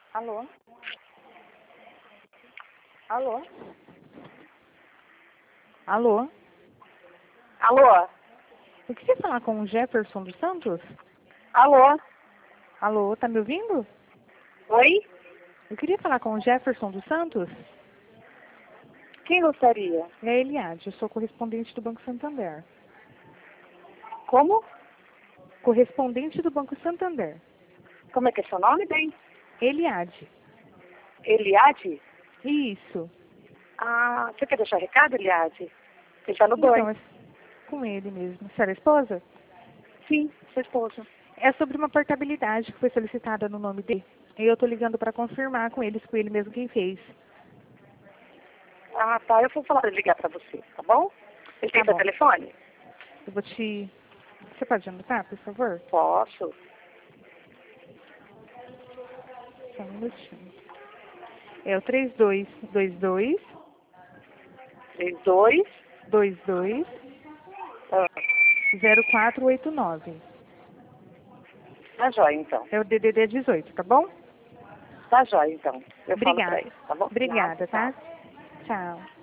Alô? Alô? Alô? Alô? Eu queria falar com o Jefferson dos Santos. Alô? Alô, tá me ouvindo? Oi? Eu queria falar com o Jefferson dos Santos. Quem gostaria? É a Eliade, eu sou correspondente do Banco Santander. Como? Correspondente do Banco Santander. Como é que é seu nome, bem? Eliade. Eliade? Isso. Ah, você quer deixar recado, Eliade? Ele tá no Então, banho. é com ele mesmo. A senhora é esposa? Sim, sua esposa. É sobre uma portabilidade que foi solicitada no nome dele. E eu tô ligando para confirmar com eles, com ele mesmo quem fez. Ah, tá. Eu vou falar pra ele ligar pra você, tá bom? Ele tem Tá seu bom. telefone? Eu vou te... Você pode anotar, por favor? Posso. Só um minutinho. É o 3222 32. 22 Ah, 0489. tá jóia, então. É o DDD 18, tá bom? Tá jóia, então. Eu falo pra Obrigada. ele, tá bom? Nada, Obrigada, tchau. tá? Tchau.